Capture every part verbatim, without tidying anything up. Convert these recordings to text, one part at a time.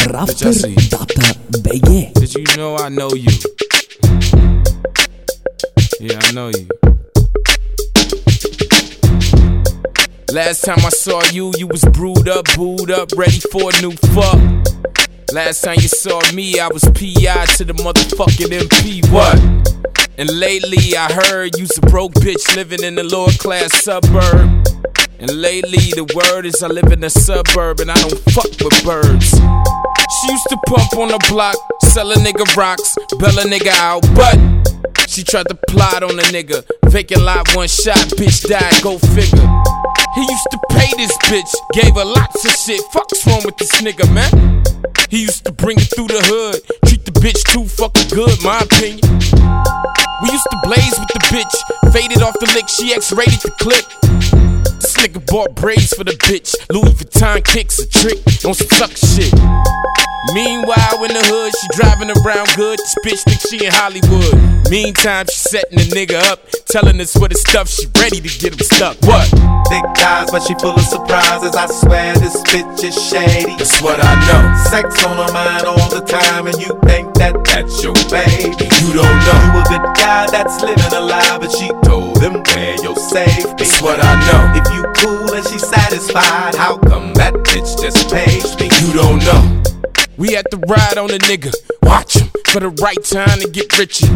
rafter dot b g. Did you know I know you? Yeah, I know you. Last time I saw you, you was brewed up, booed up, ready for a new fuck. Last time you saw me, I was P I to the motherfucking M P, what? And lately I heard you's a broke bitch living in the lower class suburb. And lately the word is I live in a suburb and I don't fuck with birds. She used to pump on the block, sell a nigga rocks, bail a nigga out, but she tried to plot on a nigga. Vacant lot, one shot, bitch died, go figure. He used to pay this bitch, gave her lots of shit. Fuck's wrong with this nigga, man? He used to bring it through the hood, treat the bitch too fucking good, my opinion. We used to blaze with the bitch, faded off the lick, she X-rated the clip. This nigga bought braids for the bitch, Louis Vuitton kicks a trick on some sucker shit. Meanwhile in the hood, she driving around good, this bitch think she in Hollywood. Meantime, she setting the nigga up, telling us what the stuff, she ready to get him stuck. What? Thick thighs, but she full of surprises. I swear this bitch is shady. That's what I know. Sex on her mind all the time, and you think that that's your baby. You don't know. You a good guy that's living a lie, but she told him where your safety. That's what I know. If you cool and she satisfied, how come that bitch just pays me? You don't know. We had to ride on a nigga, watch him for the right time to get richer.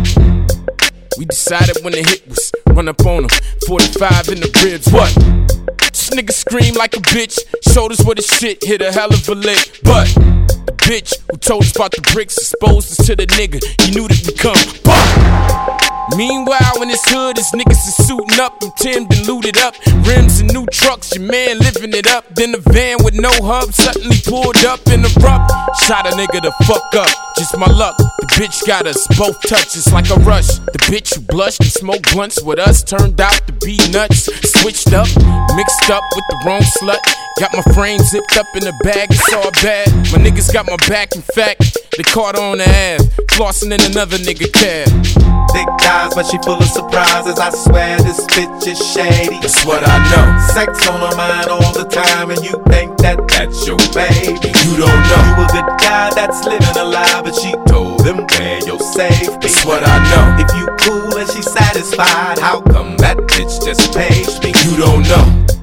We decided when the hit was run up on him, forty-five in the ribs, what? This nigga screamed like a bitch, showed us where the shit hit a hell of a lick. But the bitch who told us about the bricks exposed us to the nigga, he knew that we come, but meanwhile in this hood, his niggas is suiting up, I'm Tim'd and looted up, rims and new trucks, your man living it up. Then the van with no hub suddenly pulled up in the rough, shot a nigga the fuck up, just my luck. The bitch got us both touches like a rush. The bitch who blushed and smoked blunts with us turned out to be nuts. Switched up, mixed up with the wrong slut. Got my frame zipped up in the bag, it's all bad. My niggas got my back, in fact, they caught her on the Ave, flossing in another nigga cab. Thick thighs, but she full of surprises. I swear this bitch is shady. That's what I know. Sex on her mind all the time, and you think that that's your baby. You don't know. You a good guy that's living a lie, but she told him where your safety. That's what I know. If you cool and she satisfied, how come that bitch just pays me? You don't know.